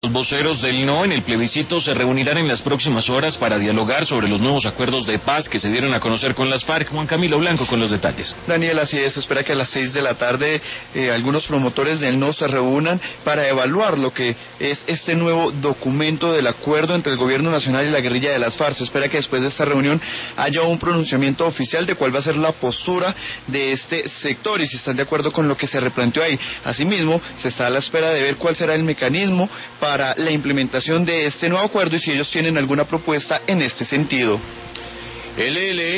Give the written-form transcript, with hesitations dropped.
Los voceros del No en el plebiscito se reunirán en las próximas horas para dialogar sobre los nuevos acuerdos de paz que se dieron a conocer con las FARC. Juan Camilo Blanco con los detalles. Daniel, así es, espera que a las 6 de la tarde algunos promotores del No se reúnan para evaluar lo que es este nuevo documento del acuerdo entre el gobierno nacional y la guerrilla de las FARC. Se espera que después de esta reunión haya un pronunciamiento oficial de cuál va a ser la postura de este sector y si están de acuerdo con lo que se replanteó ahí. Asimismo, se está a la espera de ver cuál será el mecanismo para la implementación de este nuevo acuerdo y si ellos tienen alguna propuesta en este sentido.